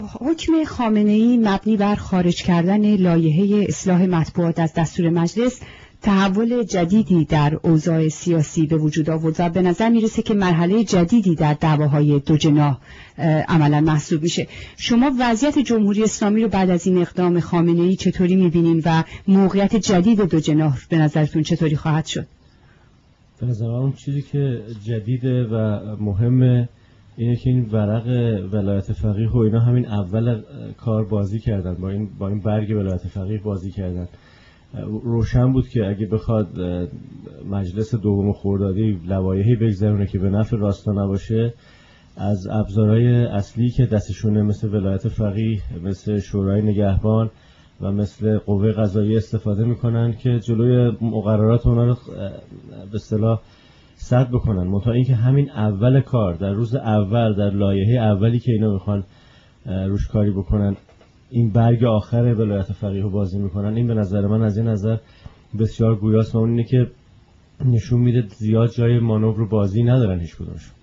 حکم خامنه‌ای مبنی بر خارج کردن لایحه اصلاح مطبوعات از دستور مجلس تحول جدیدی در اوضاع سیاسی به وجود آورد و به نظر میرسه که مرحله جدیدی در دعواهای دو جناح عملا محسوب میشه. شما وضعیت جمهوری اسلامی رو بعد از این اقدام خامنه‌ای چطوری میبینین و موقعیت جدید دو جناح به نظرتون چطوری خواهد شد؟ به نظر من چیزی که جدیده و مهمه اینه که این ورق ولایت فقیه و اینا همین اول کار بازی کردن، با این برگ ولایت فقیه بازی کردن. روشن بود که اگه بخواد مجلس دوم خردادی لوایحی بگذرونه که به نفع راستا نباشه، از ابزارهای اصلی که دستشونه مثل ولایت فقیه، مثل شورای نگهبان و مثل قوه قضاییه استفاده میکنن که جلوی مقررات اونا رو به اصطلاح سد بکنن. منتها این که همین اول کار، در روز اول، در لایحه اولی که اینا میخوان روش کاری بکنن، این برگ آخر ولایت فقیه رو بازی میکنن، این به نظر من از این نظر بسیار گویاست و اون اینه که نشون میده زیاد جای مانور رو بازی ندارن هیچ کدومشون.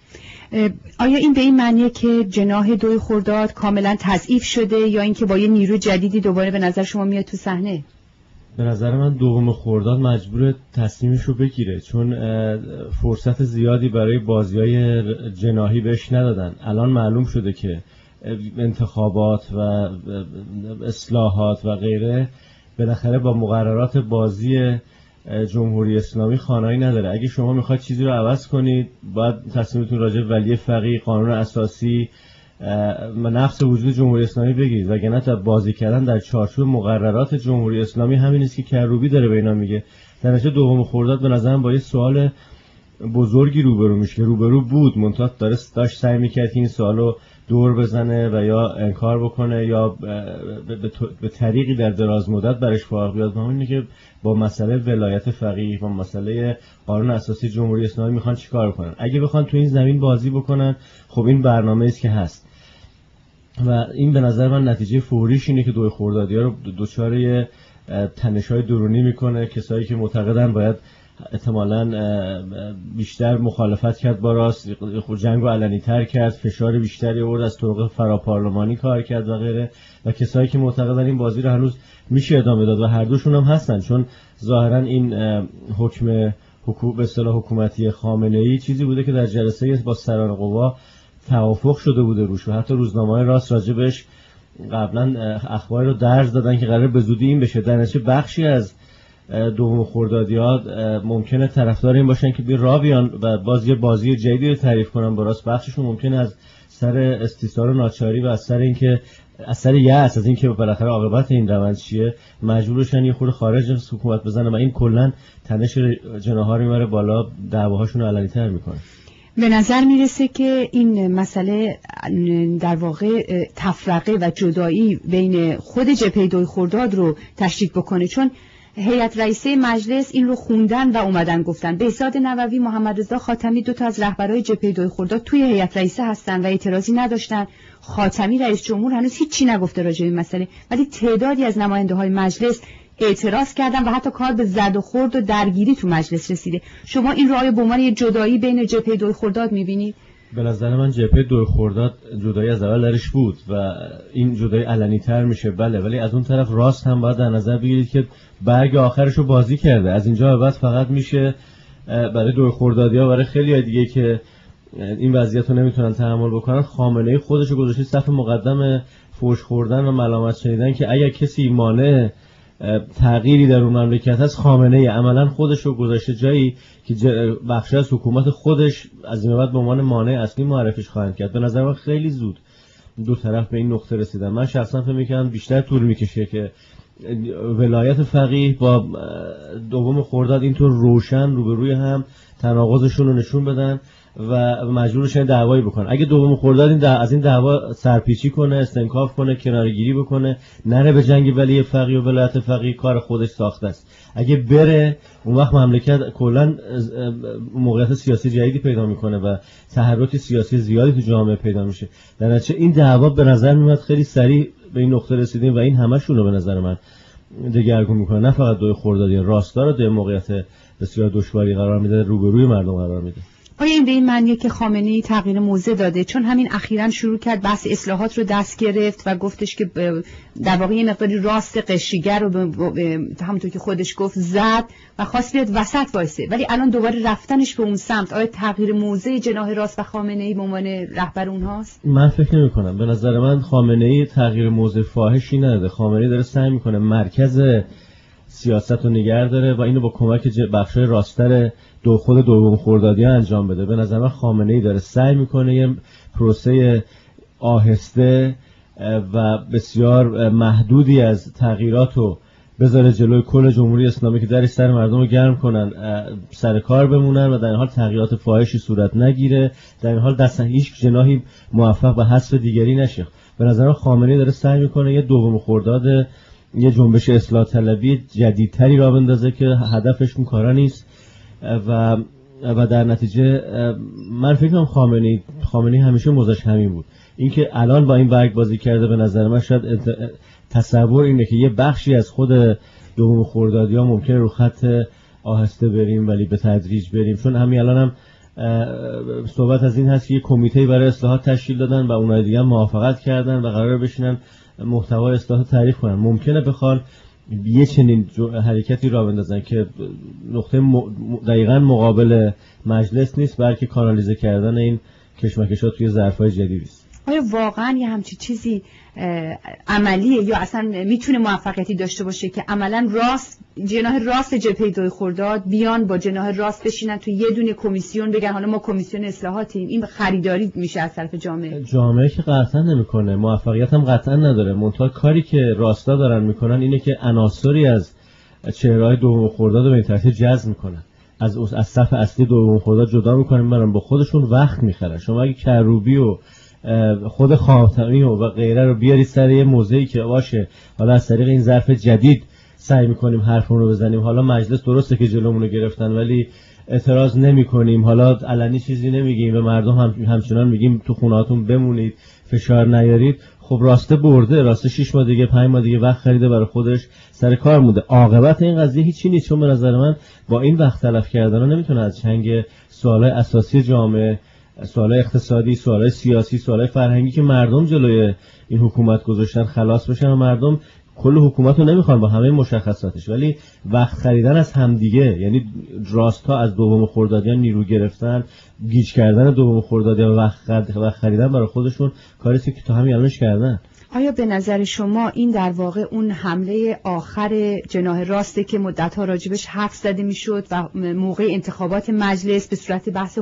آیا این به این معنیه که جناح دوی خرداد کاملا تضعیف شده یا اینکه با یه نیرو جدیدی دوباره به نظر شما میاد تو صحنه؟ به نظر من دوم خرداد مجبور تصمیمش رو بگیره، چون فرصت زیادی برای بازی‌های جناحی بهش ندادن. الان معلوم شده که انتخابات و اصلاحات و غیره بالاخره با مقررات بازی جمهوری اسلامی خانایی نداره. اگه شما میخواید چیزی رو عوض کنید، باید تصمیمتون راجع به ولی فقیه، قانون اساسی، نفس وجود جمهوری اسلامی بگیرید، وگرنه تا بازی کردن در چارچوب مقررات جمهوری اسلامی همین است که کروبی داره به اینا میگه. در نتیجه دوم خرداد به نظرم با یه سوال بزرگی روبرو میشه، روبرو بود، منتها داشت سعی میکرد که این سوالو دور بزنه و یا انکار بکنه یا به طریقی در دراز مدت برش فارغ بیاد. اینه که با مسئله ولایت فقیه، با مسئله قانون اساسی جمهوری اسلامی میخوان چیکار کنن. اگه بخوان تو این زمین بازی بکنن، خب این برنامه است که هست و این به نظر من نتیجه فوریش اینه که دوی خردادی‌ها رو دچار تنش‌های درونی میکنه. کسایی که معتقدن باید احتمالاً بیشتر مخالفت کرد با راست، خود جنگو علنی تر کرد، فشار بیشتری آورد، از طرق فراپارلمانی کار کرد و غیره، و کسایی که معتقدن این بازی رو هنوز میشه ادامه داد و هر دوشون هم هستن، چون ظاهراً این حکم به اصطلاح حکومتی خامنه‌ای چیزی بوده که در جلسه با سران قوا توافق شده بوده روش و حتی روزنامه‌های راست راجبش قبلا اخباری رو درج دادن که قرار به زودی این بشه. در نتیجه بخشی از دوم خردادی‌ها ممکنه طرفدار این باشن که راه بیان و بازی جدیدی رو تعریف کنن. براست بخششون ممکنه از سر استیثار و ناچاری و از سر یأس از اینکه بالاخره عاقبت این روند چیه مجبور بشن یه خورده خارج از حکومت بزنن و این کلا تنش جناح‌ها رو میبره بالا، دعواهاشون رو علنی‌تر میکنه. به نظر میرسه که این مسئله در واقع تفرقه و جدایی بین خود جبهه دوی خرداد رو تشدید بکنه، چون هیئت رئیسه مجلس این رو خوندن و اومدن گفتن. بهزاد نووی، محمد رضا خاتمی، دو تا از رهبرای جبهه دوی خرداد توی هیئت رئیسه هستن و اعتراضی نداشتن. خاتمی رئیس جمهور هنوز هیچی نگفته راجع به این مسئله، ولی تعدادی از نماینده‌های مجلس اعتراض کردن و حتی کار به زد و خورد و درگیری تو مجلس رسیده. شما این رو آیا به عنوان یه جدایی بین جبهه دوی خرداد می‌بینید؟ به نظر من جبهه دوی خرداد جدایی از اول درش بود و این جدایی علنی‌تر میشه، بله، ولی از اون طرف راست هم باید در نظر بگیرید که برگ آخرش رو بازی کرده. از اینجا به بعد فقط میشه برای دوی خردادی‌ها، برای خیلی دیگه که این وضعیت رو نمیتونن تحمل بکنن، خامنه‌ای خودش رو گذاشته صف مقدم فحش خوردن و ملامت شنیدن که اگر کسی مانع تغییری در اون مملکت هست خامنه‌ای. عملاً خودش رو گذاشته جایی که بخشی از حکومت خودش از این بعد به عنوان مانع اصلی معرفیش خواهند کرد. به نظر من خیلی زود دو طرف به این نقطه رسیدن. من شخصا فکر می‌کنم بیشتر طول می‌کشه که ولایت فقیه با دوم خرداد اینطور روشن روبروی هم تناقضشون رو نشون بدن و مجبور بشن دعوایی بکنن. اگه دوم خرداد از این دعوا سرپیچی کنه، استنکاف کنه، کناره‌گیری بکنه، نره به جنگ ولی فقیه و ولایت فقیه، کار خودش ساخته است. اگه بره اون وقت مملکت کلا موقعیت سیاسی جدیدی پیدا میکنه و تحرک سیاسی زیادی تو جامعه پیدا میشه. در نتیجه این دعوا به نظر میاد خیلی سریع به این نقطه رسیدیم و این همشون رو به نظر من دگرگون میکنه، نه فقط دوی خردادی، راستا رو در موقعیت بسیار دشواری قرار میده، روبروی مردم قرار میده. آیا این به این معنیه که خامنه‌ای تغییر موضع داده؟ چون همین اخیراً شروع کرد بحث اصلاحات رو دست گرفت و گفتش که در واقع یه مقداری راست قشریگر رو همونطور که خودش گفت زد و خواست بیاد وسط وایسه، ولی الان دوباره رفتنش به اون سمت، آیا تغییر موضع جناح راست و خامنه‌ای به عنوان رهبر اونهاست؟ من فکر نمی‌کنم. به نظر من خامنه‌ای تغییر موضع فاحشی نداده. خامنه‌ای داره سعی می‌کنه مرکز سیاست رو نگه داره و اینو با کمک بخشای راستر خود دوم خردادی انجام بده. به نظر من خامنه‌ای داره سعی میکنه یه پروسه آهسته و بسیار محدودی از تغییرات رو بذاره جلوی کل جمهوری اسلامی که درش سر مردم رو گرم کنن، سر کار بمونن و در این حال تغییرات فاحشی صورت نگیره، در این حال دست هیچ جناحی موفق به حذف دیگری نشه. به نظر من خامنه‌ای داره سعی میکنه یه دوم خرداد، یه جنبش اصلاح طلبی جدیدتری را بندازه که هدفش اون کارا نیست و در نتیجه من فکر کنم خامنه‌ای همیشه موضعش همین بود. اینکه الان با این برگ بازی کرده به نظر من شاید تصور اینه که یه بخشی از خود دوم خردادی‌ها ممکنه رو خط آهسته بریم ولی به تدریج بریم، چون همین الان هم صحبت از این هست که یه کمیته برای اصلاحات تشکیل دادن و اونای دیگه موافقت کردن و قرار بشینن محتوای اصلاحات تعریف کنن. ممکنه بخوان یه چنین حرکتی را بندازن که نقطه دقیقاً مقابل مجلس نیست، بلکه کانالیزه کردن این کشمکشات توی ظرف‌های جدیدی است. آیا واقعاً یه همچین چیزی عملیه یا اصلا میتونه موفقیتی داشته باشه که عملاً جناح راست جبهه دوی خرداد بیان با جناح راست بشینن تو یه دونه کمیسیون بگن حالا ما کمیسیون اصلاحاتیم؟ این خریداری میشه از طرف جامعه که قطعاً نمیکنه، موفقیت هم قطعاً نداره. منتها کاری که راستا دارن میکنن اینه که عناصری از چهره‌های دوم خرداد رو به این ترتیب جذب میکنن، از صف اصلی دوم خرداد جدا میکنن، میبرن با خودشون وقت میخرن. شما اگه کروبی و خود خاتمی و غیره رو بیاری سر یه موضعی که باشه حالا از طریق این ظرف جدید سعی میکنیم حرفمون رو بزنیم، حالا مجلس درسته که جلومون رو گرفتن ولی اعتراض نمی کنیم، حالا علنی چیزی نمیگیم، به مردم همچنان میگیم تو خونهاتون بمونید، فشار نیارید، خب راسته برده، راسته 6 ماه دیگه 5 ماه دیگه وقت خریده برای خودش سر کار مونده. عاقبت این قضیه هیچی نیست، چون به نظر من با این وقت تلف کردن نمیتونه از چنگ سوالای اساسی جامعه، سوالای اقتصادی، سوالای سیاسی، سوالای فرهنگی که مردم جلوی این حکومت گذاشتن خلاص بشن. و مردم کل حکومت رو نمیخوان با همه مشخصاتش، ولی وقت خریدن از همدیگه، یعنی راست‌ها از دوم خردادیان نیرو گرفتن، گیج کردن دوم خردادیان و وقت خریدن برای خودشون، کاریه که تا همین الانش کردن. آیا به نظر شما این در واقع اون حمله آخر جناح راسته که مدت‌ها راجبش حرف زده میشد و موقع انتخابات مجلس به صورت بحث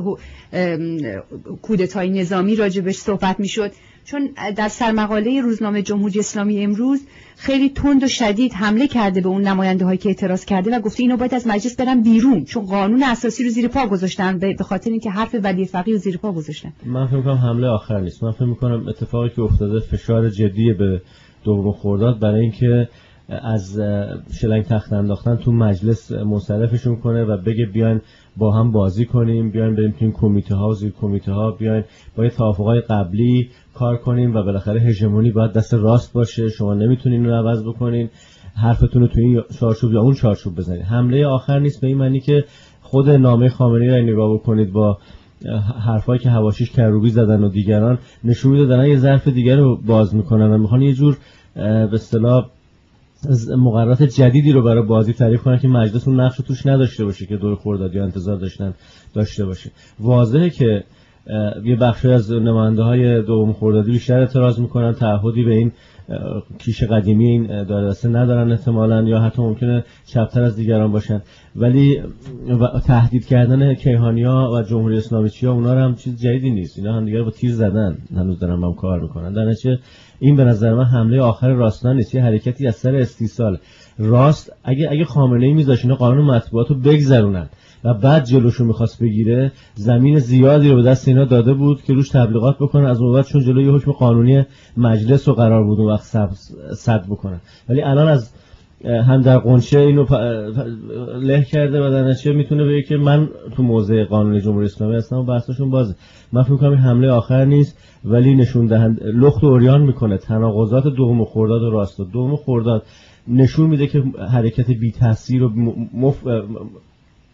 کودتای نظامی راجبش صحبت میشد؟ چون در سرمقاله روزنامه جمهوری اسلامی امروز خیلی تند و شدید حمله کرده به اون نماینده‌هایی که اعتراض کرده و گفته اینو باید از مجلس برن بیرون چون قانون اساسی رو زیر پا گذاشتن، به خاطر اینکه حرف ولی فقیه رو زیر پا گذاشتن. من فکر می‌کنم حمله آخر نیست. من فکر می‌کنم اتفاقی که افتاده فشار جدی به دوم خرداد برای اینکه از شلنگ تخت انداختن تو مجلس منصرفشون کنه و بگه بیاین با هم بازی کنیم، بیاین بریم تو این کمیته ها و زیر کمیته ها، بیاین با یه توافقای قبلی کار کنیم و بالاخره هژمونی باید دست راست باشه، شما نمیتونین رو عوض بکنین، حرفتون رو تو این چارچوب یا اون چارچوب بزنید. حمله آخر نیست به این معنی که خود نامه خامنه‌ای رو نگاه بکنید با حرفایی که حواشیش کروبی زدن و دیگران نشون میده دارن یه ظرف دیگر رو باز میکنن و میخوان یه جور به اصطلاح مقررات جدیدی رو برای بازی تعریف کنن که مجلس اون نقش توش نداشته باشه که دور خردادی انتظار داشته باشه. واضحه که یه بخشی از نماینده‌های دوم خردادی بیشتر اعتراض میکنن، تعهدی به این کیش قدیمی این دارسته ندارن احتمالاً، یا حتی ممکنه چپتر از دیگران باشن، ولی تهدید کردن کیهانی‌ها و جمهوری اسلامی چیا اونا رو هم چیز جدیدی نیست، اینا هم دیگه با تیر زدن هنوز دارن با هم کار میکنن. در نتیجه این به نظر من حمله آخر راستان نیست، یه حرکتی از سر استیصال راست. اگه خامنه‌ای میذاش اینا قانون مطبوعات رو بگذرونن و بعد جلوشو میخواست بگیره، زمین زیادی رو به دست اینا داده بود که روش تبلیغات بکنن، از اون بعد چون جلوی یه حکم قانونی مجلس رو قرار بود اون وقت صد بکنن. ولی الان از هم در قنچه اینو له کرده و در نتیجه میتونه بگه که من تو موضع قانون جمهوری اسلامی هستم و بحثشون بازه. من فکر می‌کنم این حمله آخر نیست، ولی نشون دهنده لخت و عریان میکنه تناقضات دوم خرداد و راست. دوم خرداد نشون میده که حرکت بی تاثیر و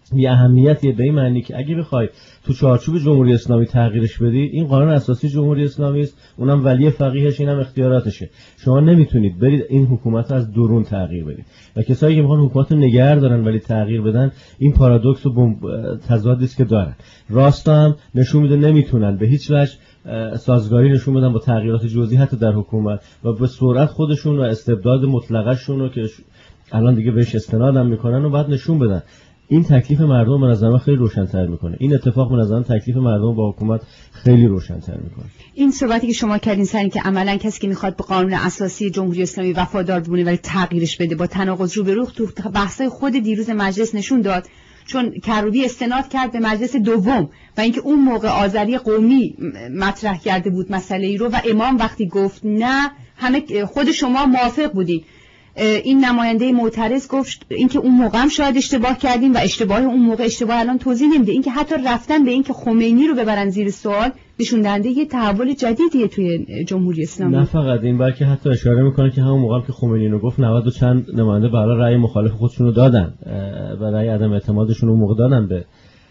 یه اهمیتیه به این معنی که اگه بخوای تو چارچوب جمهوری اسلامی تغییرش بدی، این قانون اساسی جمهوری اسلامی است، اونم ولی فقیهش، اینم اختیاراتشه. شما نمیتونید برید این حکومت رو از درون تغییر بدید و کسایی که میخوان حکومت رو نگه دارن ولی تغییر بدن، این پارادوکس و تضادی است که دارن. راستا هم نشون میده نمیتونن به هیچ وجه سازگاری نشون بدن با تغییرات جزئی حتی در حکومت و به سرعت خودشون و استبداد مطلقشون رو که الان دیگه بهش استناد هم میکنن و بعد نشون بدن. این تکلیف مردم به نظر من خیلی روشن‌تر میکنه. این اتفاق به نظر من تکلیف مردم با حکومت خیلی روشن‌تر میکنه. این صحبتی که شما کردین سر این که عملاً کسی که میخواد به قانون اساسی جمهوری اسلامی وفادار بمونه ولی تغییرش بده با تناقض روبرو تو بحث‌های خود دیروز مجلس نشون داد، چون کروبی استناد کرد به مجلس دوم و اینکه اون موقع آذری قومی مطرح کرده بود مسئله ای رو و امام وقتی گفت نه همه خود شما موافق بودین، این نماینده معترض گفت اینکه اون موقع هم شاید اشتباه کردیم و اشتباه اون موقع اشتباه الان توضیح نمیده. اینکه حتی رفتن به اینکه خمینی رو ببرن زیر سوال نشون دهنده یه تحول جدیدیه توی جمهوری اسلامی. نه فقط این، بلکه حتی اشاره میکنه که همون موقع که خمینی رو گفت 90 و چند نماینده برای رأی مخالف خودشون رو دادن و رأی عدم اعتمادشون رو موقع دادن به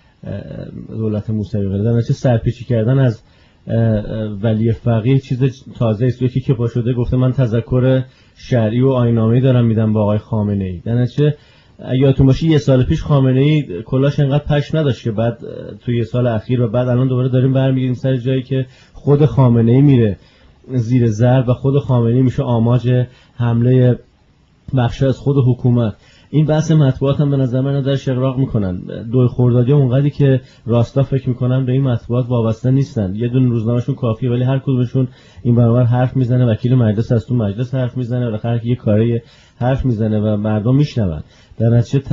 دولت موسوی غیره. چه سرپیچی کردن از ولی فقیه چیز تازه است. یکی که پاشده گفته من تذکر شرعی و آیین‌نامه‌ای دارم میدم با آقای خامنه‌ای. درنچه یادتون باشه یه سال پیش خامنه‌ای کلاش انقدر پش نداشت که بعد توی یه سال اخیر و بعد الان دوباره داریم برمیگردیم سر جایی که خود خامنه‌ای میره زیر ضرب و خود خامنه‌ای میشه آماج حمله بخشی از خود حکومت. این بحث مطبوعات هم به نظر من درش اغراق میکنن. دوی خردادی‌ها اونقدری که راستا فکر میکنن به این مطبوعات وابسته نیستن. یه دونه روزنامه‌شون کافیه ولی هر کدومشون این برابر حرف میزنه، وکیل مجلس از تو مجلس حرف میزنه، بالاخره یه کاری حرف میزنه و مردم میشنون. در نتیجه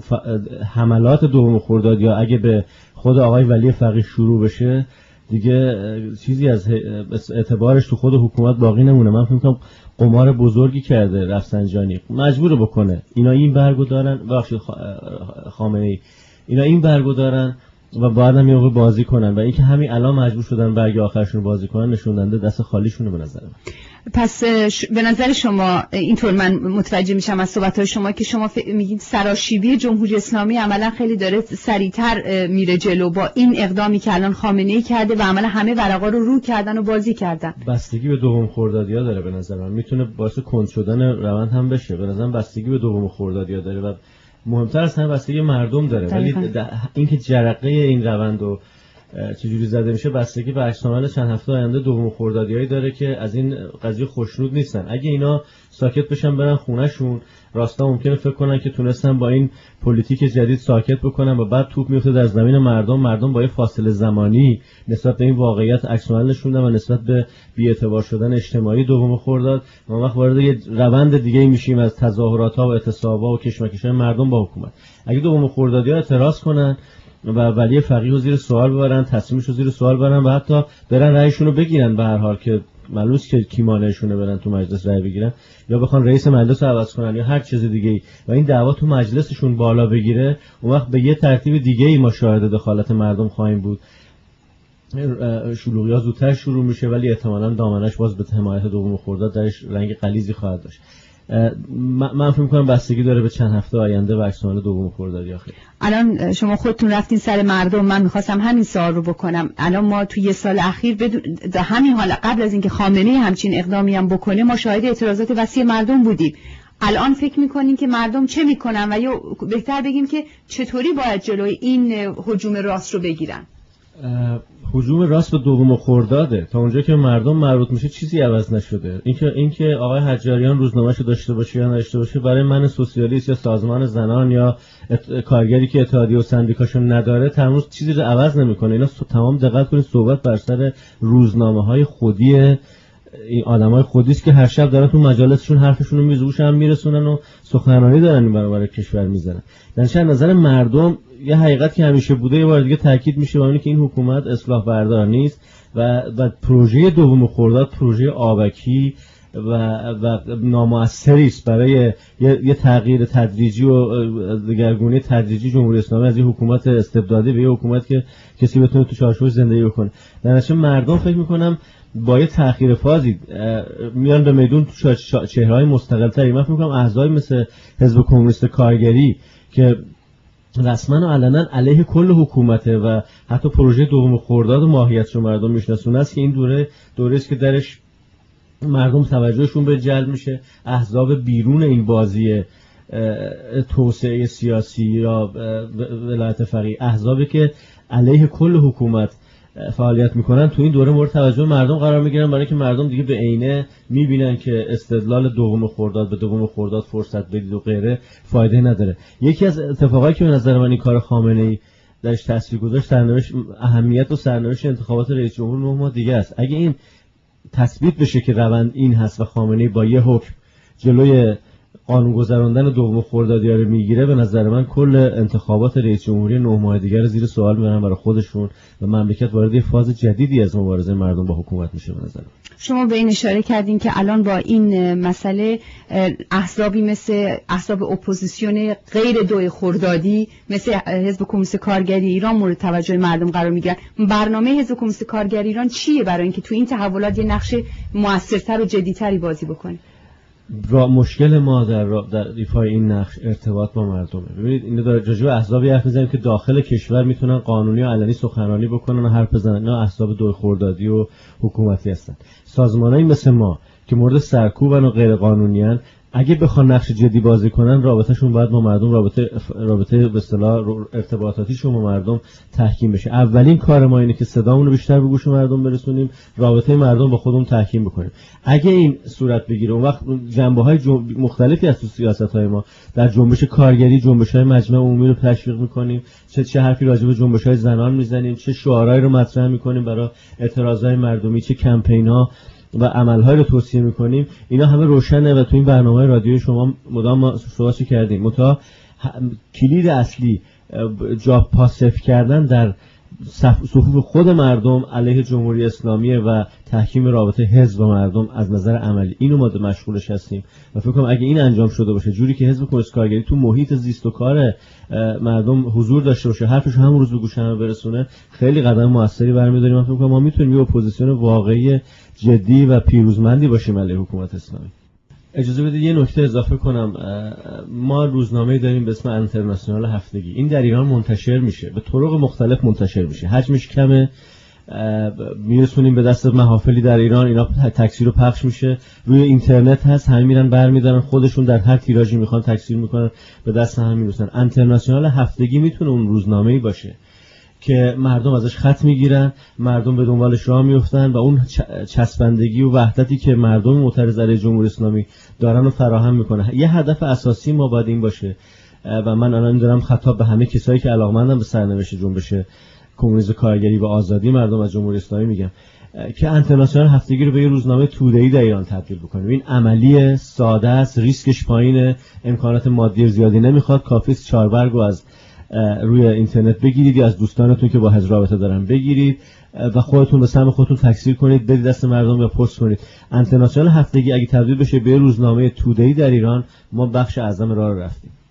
حملات دوم خردادی‌ها اگه به خود آقای ولی فقیه شروع بشه دیگه چیزی از اعتبارش تو خود حکومت باقی نمونه. من فکر می‌کنم قمار بزرگی کرده رفسنجانی، مجبور بکنه اینا این برگو دارن، بخشید خامنه‌ای اینا این برگو دارن و بعد هم یه موقع بازی کنن و اینکه همین الان مجبور شدن برگ آخرشون بازی کنن نشون دهنده دست خالیشونه به نظر من. پس به نظر شما اینطور من متوجه میشم از صحبت‌های شما که شما میگید سراشیبی جمهوری اسلامی عملا خیلی داره سریعتر میره جلو با این اقدامی که الان خامنه‌ای کرده و عملا همه ورقا رو کردن و بازی کردن. بستگی به دوم خردادی‌ها داره به نظر من. میتونه باعث کند شدن روند هم بشه. به نظر من بستگی به دوم خردادی‌ها داره و مهمتر از همه بستگی مردم داره. ولی اینکه جرقه این روندو چجوری زده میشه بستگی به عکس‌العمل چند هفته آینده دوم خردادیایی داره که از این قضیه خوشنود نیستن. اگه اینا ساکت بشن برن خونه‌شون، راستا ممکنه فکر کنن که تونستن با این پلیتیک جدید ساکت بکنن و بعد توپ میفته در زمین مردم با یه فاصله زمانی نسبت به این واقعیت عکس‌العمل نشوندن و نسبت به بی‌اعتبار شدن اجتماعی دوم خرداد ما وقت وارد یه روند دیگه میشیم از تظاهرات‌ها و اعتصاب‌ها و کشمکش‌های مردم با حکومت. اگه دوم خردادی‌ها اعتراض کنن و ولی فقیه رو زیر سوال ببرن، تصمیمش رو زیر سوال ببرن و حتی برن رأیشون رو بگیرن، به هر حال که معلومه که کی مانعشونه برن تو مجلس رأی بگیرن یا بخوان رئیس مجلس رو عوض کنن یا هر چیز دیگه‌ای و این دعوا تو مجلسشون بالا بگیره، اون وقت به یه ترتیب دیگه‌ای ما شاهد دخالت مردم خواهیم بود. شلوغی‌ها زودتر شروع میشه ولی احتمالاً دامنش باز به حمایت دوم خرداد درش رنگ غلیظی خواهد داشت. من فکر می‌کنم بستگی داره به چند هفته آینده و عکس‌العمل دوم خردادی آخر. الان شما خودتون رفتین سر مردم، من می‌خواستم همین سوال رو بکنم. الان ما توی یه سال اخیر همین حالا قبل از اینکه خامنه‌ای همچین اقدامی هم بکنه ما شاهد اعتراضات وسیع مردم بودیم. الان فکر می‌کنین که مردم چه می‌کنن و یا بهتر بگیم که چطوری باید جلوی این هجوم راست رو بگیرن؟ هجوم راست به دوم خرداده تا اونجا که مردم مربوط میشه چیزی عوض نشده. اینکه آقای حجاریان روزنامه‌شو داشته باشه یا نداشته باشه برای من سوسیالیست یا سازمان زنان یا کارگری که اتحادیه و سندیکاشو نداره تمام چیزی رو عوض نمیکنه. اینا تمام دقت کنید صحبت بر سر روزنامه‌های خودی این آدمای خودیست که هر شب دارن تو مجالسشون حرفشون رو میزوشن میرسونن و سخنرانی دارن این برابر کشور میزنن. در نظر مردم یه حقیقت که همیشه بوده یه بار دیگه تاکید میشه و اونه که این حکومت اصلاح بردار نیست و پروژه دوم خرداد پروژه آبکی و نامؤثری است برای یه تغییر تدریجی و دگرگونی تدریجی جمهوری اسلامی از این حکومت استبدادی به یه حکومت که کسی بتونه تو چارچوب زندگی بکنه. در نتیجه مردم فکر میکنم با یه تأخیر فازی میان به میدون تو چهره‌های مستقل‌تری. من فکر میکنم احزابی مثل حزب کمونیست کارگری که رسما و علنا علیه کل حکومته و حتی پروژه دوم خرداد و ماهیتش رو مردم میشناسونه است که این دوره است که درش مردم توجهشون به جلب میشه. احزاب بیرون این بازی توسعه سیاسی یا ولایت فقیه، احزابی که علیه کل حکومت فعالیت میکنن، تو این دوره مورد توجه مردم قرار میگیرن، برای که مردم دیگه به عینه میبینن که استدلال دوم خرداد به دوم خرداد فرصت بدید و غیره فایده نداره. یکی از اتفاقایی که به نظر من این کار خامنه‌ای درش تاثیر گذاشت سرنوشت اهمیت و سرنوشت انتخابات رئیس جمهور 9 ماه دیگه است. اگه این تثبیت بشه که روند این هست و خامنه‌ای با یه حکم جلوی قانون گذراندن دوم خردادی‌ها رو میگیره، به نظر من کل انتخابات رئیس جمهوری 9 ماه دیگر رو زیر سوال میبرن برای خودشون و مملکت وارد یه فاز جدیدی از مبارزه مردم با حکومت میشه. به نظر شما به این اشاره کردین که الان با این مسئله احزابی مثل احزاب اپوزیسیون غیر دوی خردادی مثل حزب کمونیست کارگری ایران مورد توجه مردم قرار میگیرن. برنامه حزب کمونیست کارگری ایران چیه برای اینکه تو این تحولات یه نقش موثرتر و جدی‌تری بازی بکنه؟ مشکل ما در ایفای این نقش ارتباط با مردمه. ببینید اینو در راجع به احزابی حرف میزنیم که داخل کشور میتونن قانونی و علنی سخنرانی بکنن و حرف بزنن، نه احزاب دوی خردادی و حکومتی هستن. سازمانایی مثل ما که مورد سرکوبن و غیر قانونیان، اگه بخوان نقش جدی بازی کنن، رابطهشون باید با مردم، رابطه به اصطلاح ارتباطاتیشون با مردم تحکیم بشه. اولین کار ما اینه که صدامون رو بیشتر به گوش مردم برسونیم، رابطه مردم با خودمون تحکیم بکنیم. اگه این صورت بگیره، اون وقت جنبه‌های مختلفی از سیاست‌های ما در جنبش کارگری، جنبش‌های مجمع عمومی رو تشویق می‌کنیم، چه حرفی راجع به جنبش‌های زنان می‌زنیم، چه شعارهایی رو مطرح می‌کنیم برای اعتراض‌های مردمی، چه کمپین‌ها و عملهای رو توصیه میکنیم. اینا همه روشنه و تو این برنامه رادیویی شما مدام صحبت کردیم. متا کلید اصلی جا پاسف کردن در صفوف خود مردم علیه جمهوری اسلامی و تحکیم رابطه حزب و مردم از نظر عملی، اینو ما مشغولش هستیم و فکر کنم اگه این انجام شده باشه، جوری که حزب کمونیست کارگری تو محیط زیست و کار مردم حضور داشته باشه، حرفش هم روز به گوش همه برسونه، خیلی قدم موثری برمی‌داریم. من فکر کنم ما میتونیم یه اپوزیسیون واقعی جدی و پیروزمندی باشیم علیه حکومت اسلامی. اجازه بدید یه نکته اضافه کنم. ما روزنامه‌ای داریم به اسم اینترنشنال هفتگی. این در ایران منتشر میشه، به طرق مختلف منتشر میشه، حجمش کمه، میرسونیم به دست محافلی در ایران، اینا تکثیر و پخش میشه، روی اینترنت هست، همه میرن برمیدارن خودشون در هر تیراژی میخوان تکثیر میکنن به دست هم میرسن. اینترنشنال هفتگی میتونه اون روزنامه‌ای باشه که مردم ازش خط میگیرن، مردم به دنبالش راه میفتن و اون چسبندگی و وحدتی که مردم معترض علیه جمهوری اسلامی دارن رو فراهم میکنه. یه هدف اساسی ما باید این باشه و من الان دارم خطاب به همه کسایی که علاقمندن به سرنوشت جنبش کمونیسم کارگری و آزادی مردم از جمهوری اسلامی میگم که اینترنشنال هفتگی رو به یه روزنامه توده‌ای در ایران تبدیل بکنیم. این عملیه، ساده است، ریسکش پایینه، امکانات مادی زیادی نمیخواد، کافیه 4 برگو از روی اینترنت بگیرید یا از دوستانتون که با حزب رابطه دارن بگیرید و خودتون به سهم خودتون تکثیر کنید، بدید دست مردم یا پست کنید. اینترنشنال هفتگی اگه تبدیل بشه به روزنامه توده‌ای در ایران، ما بخش اعظم راه رو رفتیم.